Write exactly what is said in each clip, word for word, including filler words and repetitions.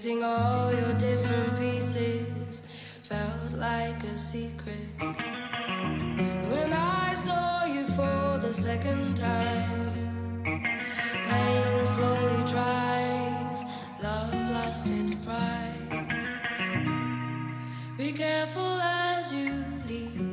Collecting all your different pieces felt like a secret. When I saw you for the second time, pain slowly dries, love lost its pride. Be careful as you leave.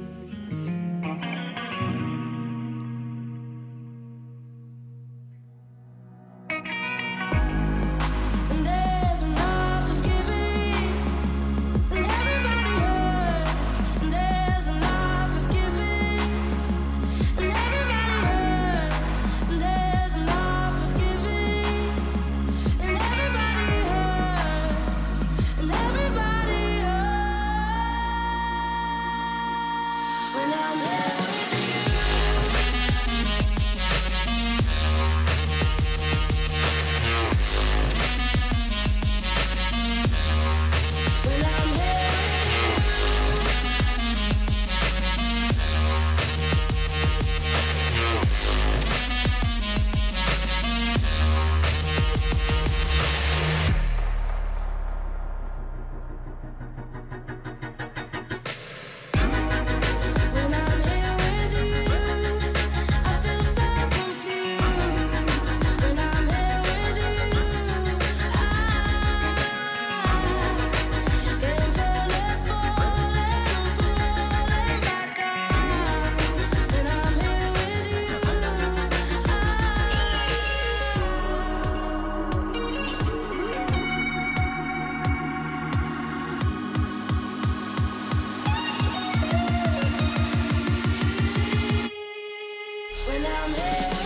When I'm here